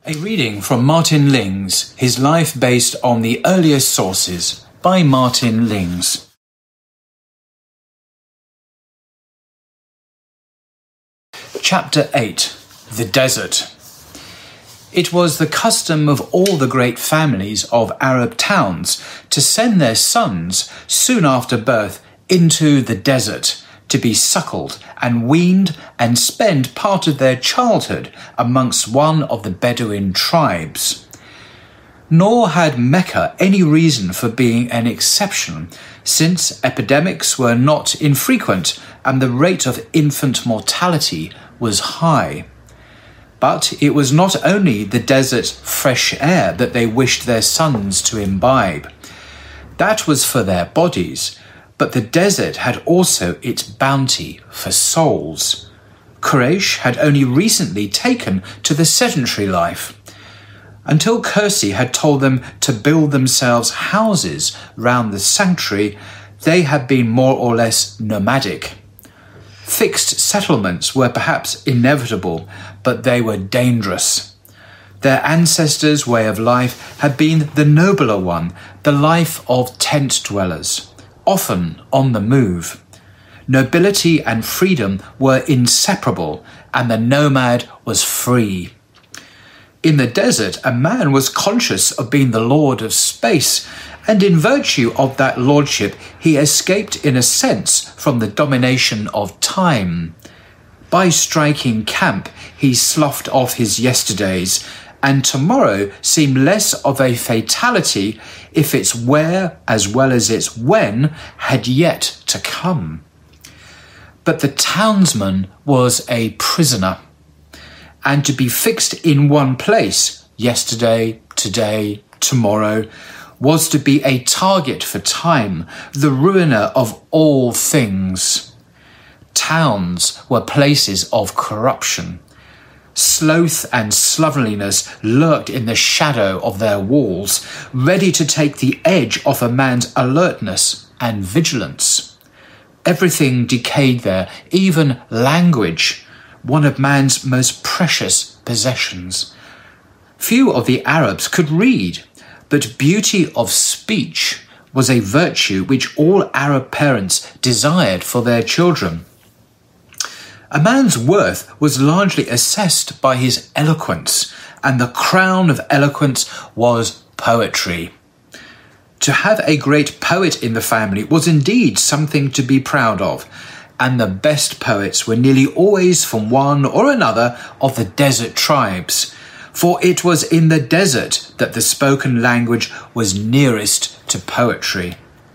A reading from Martin Lings, his life based on the earliest sources, by Martin Lings. Chapter 8. The Desert. It was the custom of all the great families of Arab towns to send their sons, soon after birth, into the desert, to be suckled and weaned and spend part of their childhood amongst one of the Bedouin tribes. Nor had Mecca any reason for being an exception, since epidemics were not infrequent and the rate of infant mortality was high. But it was not only the desert fresh air that they wished their sons to imbibe. That was for their bodies, but the desert had also its bounty for souls. Quraysh had only recently taken to the sedentary life. Until Kursi had told them to build themselves houses round the sanctuary, they had been more or less nomadic. Fixed settlements were perhaps inevitable, but they were dangerous. Their ancestors' way of life had been the nobler one, the life of tent dwellers, often on the move. Nobility and freedom were inseparable, and the nomad was free. In the desert, a man was conscious of being the lord of space, and in virtue of that lordship, he escaped in a sense from the domination of time. By striking camp, he sloughed off his yesterdays, and tomorrow seemed less of a fatality if its where as well as its when had yet to come. But the townsman was a prisoner, and to be fixed in one place, yesterday, today, tomorrow, was to be a target for time, the ruiner of all things. Towns were places of corruption. Sloth and slovenliness lurked in the shadow of their walls, ready to take the edge off a man's alertness and vigilance. Everything decayed there, even language, one of man's most precious possessions. Few of the Arabs could read, but beauty of speech was a virtue which all Arab parents desired for their children. A man's worth was largely assessed by his eloquence, and the crown of eloquence was poetry. To have a great poet in the family was indeed something to be proud of, and the best poets were nearly always from one or another of the desert tribes, for it was in the desert that the spoken language was nearest to poetry.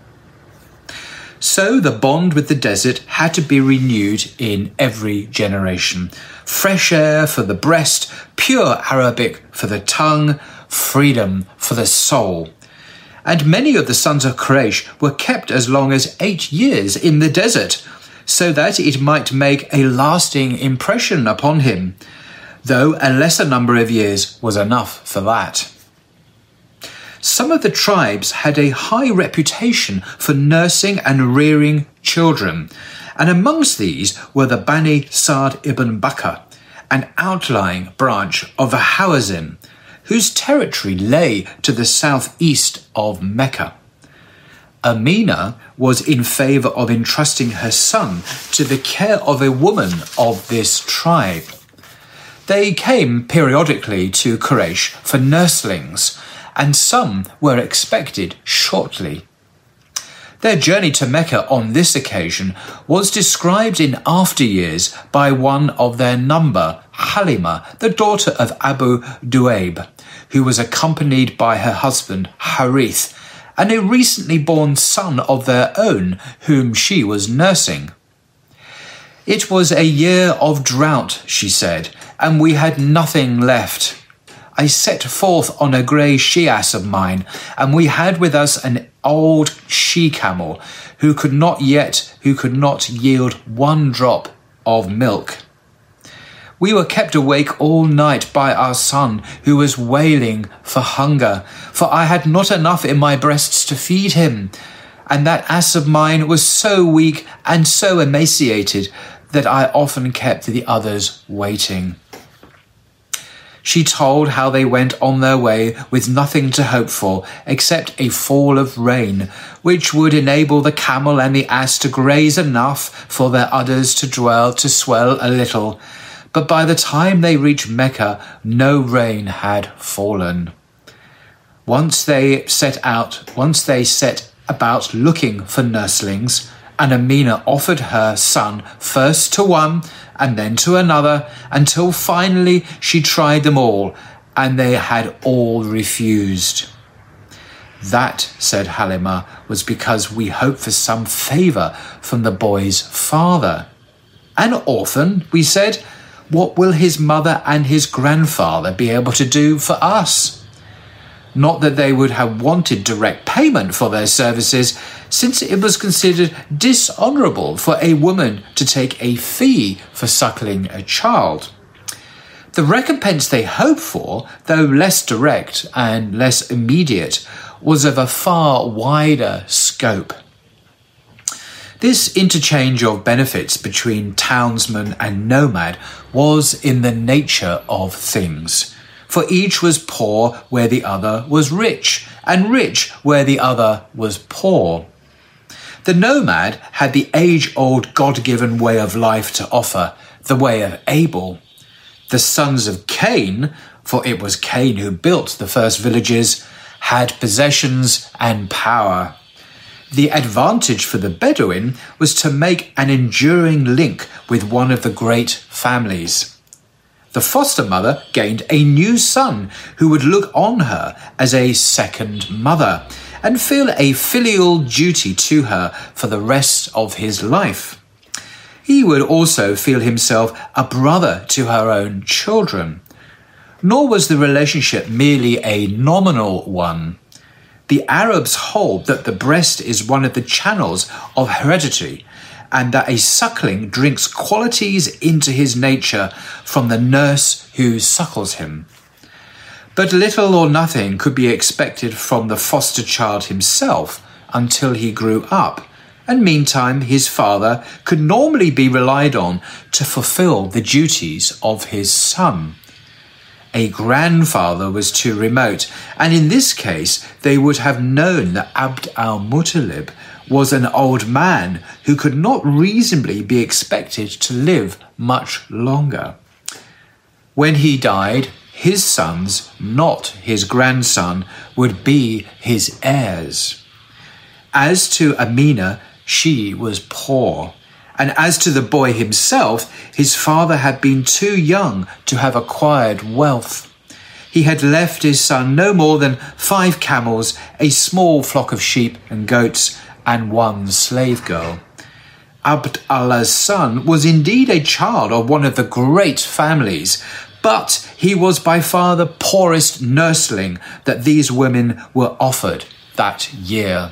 So the bond with the desert had to be renewed in every generation. Fresh air for the breast, pure Arabic for the tongue, freedom for the soul. And many of the sons of Quraysh were kept as long as 8 years in the desert, so that it might make a lasting impression upon him, though a lesser number of years was enough for that. Some of the tribes had a high reputation for nursing and rearing children, and amongst these were the Bani Sa'd ibn Bakr, an outlying branch of the Hawazin, whose territory lay to the southeast of Mecca. Amina was in favour of entrusting her son to the care of a woman of this tribe. They came periodically to Quraysh for nurslings, and some were expected shortly. Their journey to Mecca on this occasion was described in after years by one of their number, Halima, the daughter of Abu Duaib, who was accompanied by her husband Harith, and a recently born son of their own whom she was nursing. It was a year of drought, she said, and we had nothing left. I set forth on a grey she-ass of mine, and we had with us an old she-camel who could not yield 1 drop of milk. We were kept awake all night by our son, who was wailing for hunger, for I had not enough in my breasts to feed him, and that ass of mine was so weak and so emaciated that I often kept the others waiting. She told how they went on their way with nothing to hope for except a fall of rain, which would enable the camel and the ass to graze enough for their udders to swell a little. But by the time they reached Mecca, no rain had fallen. Once they set about looking for nurslings, and Amina offered her son first to one and then to another, until finally she tried them all, and they had all refused. That, said Halima, was because we hoped for some favour from the boy's father. An orphan, we said, what will his mother and his grandfather be able to do for us? Not that they would have wanted direct payment for their services, since it was considered dishonourable for a woman to take a fee for suckling a child. The recompense they hoped for, though less direct and less immediate, was of a far wider scope. This interchange of benefits between townsman and nomad was in the nature of things. For each was poor where the other was rich, and rich where the other was poor. The nomad had the age-old God-given way of life to offer, the way of Abel. The sons of Cain, for it was Cain who built the first villages, had possessions and power. The advantage for the Bedouin was to make an enduring link with one of the great families. The foster mother gained a new son who would look on her as a second mother and feel a filial duty to her for the rest of his life. He would also feel himself a brother to her own children. Nor was the relationship merely a nominal one. The Arabs hold that the breast is one of the channels of heredity, and that a suckling drinks qualities into his nature from the nurse who suckles him. But little or nothing could be expected from the foster child himself until he grew up, and meantime his father could normally be relied on to fulfill the duties of his son. A grandfather was too remote, and in this case they would have known that Abd al-Muttalib was an old man who could not reasonably be expected to live much longer. When he died, his sons, not his grandson, would be his heirs. As to Amina, she was poor, and as to the boy himself, his father had been too young to have acquired wealth. He had left his son no more than 5 camels, a small flock of sheep and goats, and 1 slave girl. Abd Allah's son was indeed a child of one of the great families, but he was by far the poorest nursling that these women were offered that year.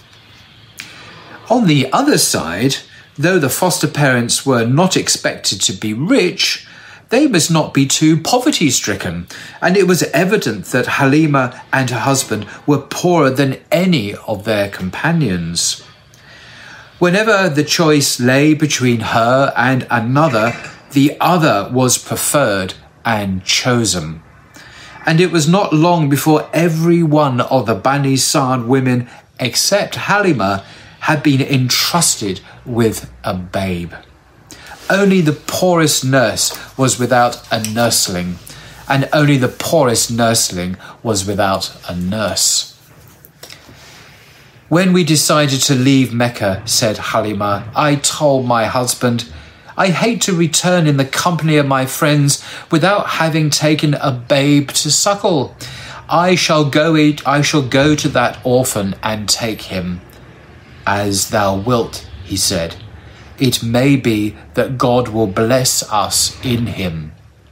On the other side, though the foster parents were not expected to be rich, they must not be too poverty-stricken, and it was evident that Halima and her husband were poorer than any of their companions. Whenever the choice lay between her and another, the other was preferred and chosen. And it was not long before every one of the Bani Sa'd women, except Halima, had been entrusted with a babe. Only the poorest nurse was without a nursling, and only the poorest nursling was without a nurse. When we decided to leave Mecca, said Halima, I told my husband, I hate to return in the company of my friends without having taken a babe to suckle. I shall go to that orphan and take him. As thou wilt, he said. It may be that God will bless us in him.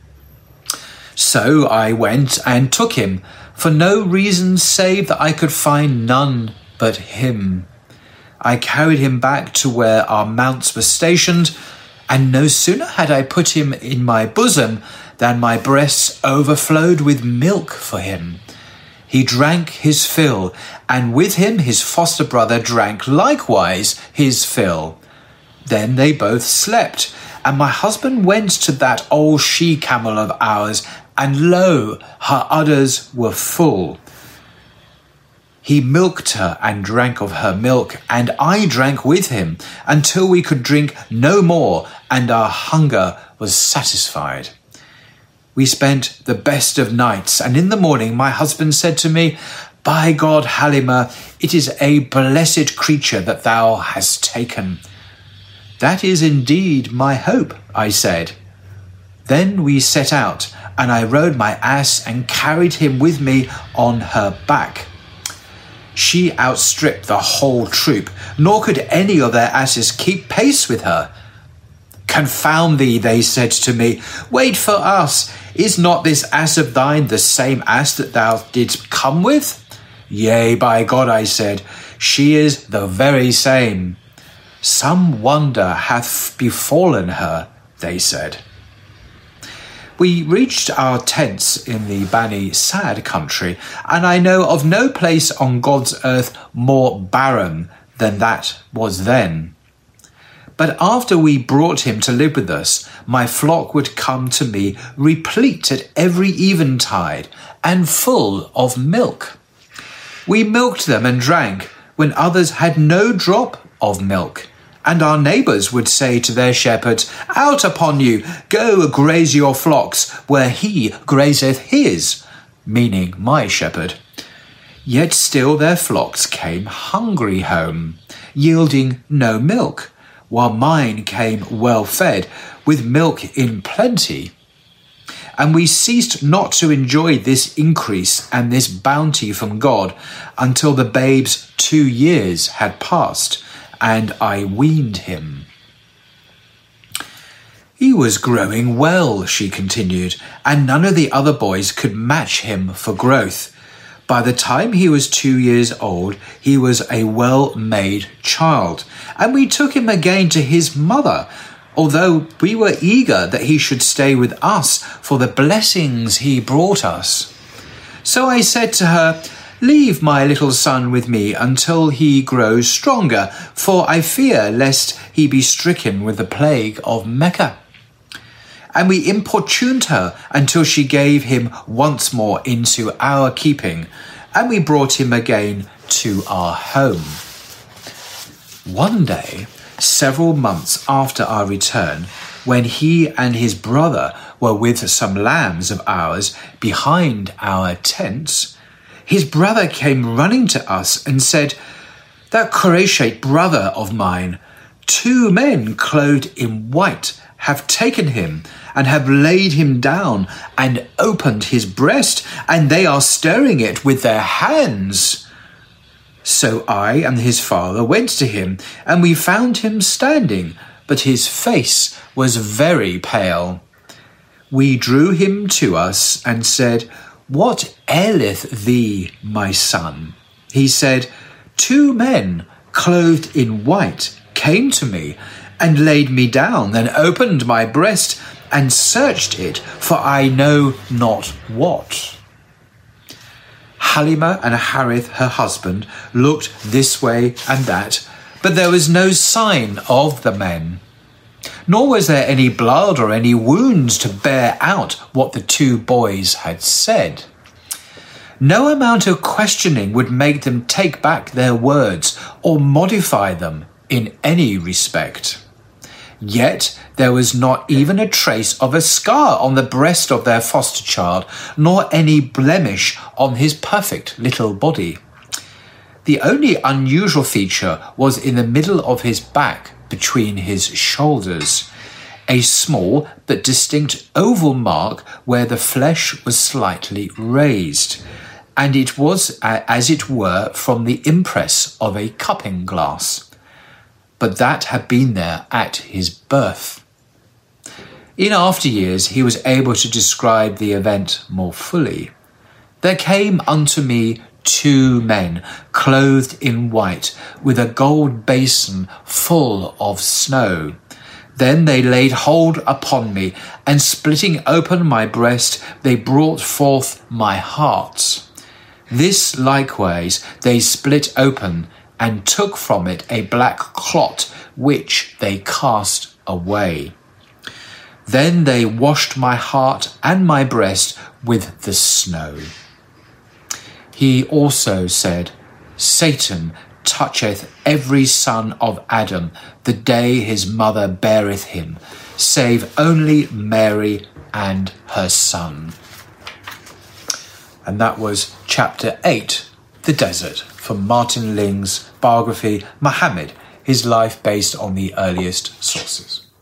So I went and took him, for no reason save that I could find none but him. I carried him back to where our mounts were stationed, and no sooner had I put him in my bosom than my breasts overflowed with milk for him. He drank his fill, and with him his foster brother drank likewise his fill. Then they both slept, and my husband went to that old she-camel of ours and lo, her udders were full. He milked her and drank of her milk, and I drank with him, until we could drink no more, and our hunger was satisfied. We spent the best of nights, and in the morning my husband said to me, By God, Halima, it is a blessed creature that thou hast taken. That is indeed my hope, I said. Then we set out, and I rode my ass and carried him with me on her back. She outstripped the whole troop, nor could any of their asses keep pace with her. Confound thee, they said to me, wait for us. Is not this ass of thine the same ass that thou didst come with? Yea, by God, I said, she is the very same. Some wonder hath befallen her, they said. We reached our tents in the Bani Sad country, and I know of no place on God's earth more barren than that was then. But after we brought him to live with us, my flock would come to me replete at every eventide and full of milk. We milked them and drank when others had no drop of milk. And our neighbours would say to their shepherds, Out upon you, go graze your flocks, where he grazeth his, meaning my shepherd. Yet still their flocks came hungry home, yielding no milk, while mine came well fed, with milk in plenty. And we ceased not to enjoy this increase and this bounty from God, until the babe's 2 years had passed, and I weaned him. He was growing well, she continued, and none of the other boys could match him for growth. By the time he was 2 years old, he was a well-made child, and we took him again to his mother, although we were eager that he should stay with us for the blessings he brought us. So I said to her, Leave my little son with me until he grows stronger, for I fear lest he be stricken with the plague of Mecca. And we importuned her until she gave him once more into our keeping, and we brought him again to our home. One day, several months after our return, when he and his brother were with some lambs of ours behind our tents, his brother came running to us and said, That Qurayshite brother of mine, 2 men clothed in white have taken him and have laid him down and opened his breast, and they are stirring it with their hands. So I and his father went to him, and we found him standing, but his face was very pale. We drew him to us and said, What aileth thee, my son? He said, 2 men clothed in white came to me and laid me down, then opened my breast and searched it, for I know not what. Halima and Harith, her husband, looked this way and that, but there was no sign of the men. Nor was there any blood or any wounds to bear out what the 2 boys had said. No amount of questioning would make them take back their words or modify them in any respect. Yet there was not even a trace of a scar on the breast of their foster child, nor any blemish on his perfect little body. The only unusual feature was in the middle of his back, between his shoulders, a small but distinct oval mark where the flesh was slightly raised, and it was, as it were, from the impress of a cupping glass. But that had been there at his birth. In after years he was able to describe the event more fully. There came unto me 2 men, clothed in white, with a gold basin full of snow. Then they laid hold upon me, and splitting open my breast, they brought forth my heart. This likewise they split open, and took from it a black clot, which they cast away. Then they washed my heart and my breast with the snow. He also said, Satan toucheth every son of Adam the day his mother beareth him, save only Mary and her son. And that was chapter 8, The Desert, from Martin Ling's biography, Muhammad, his life based on the earliest sources.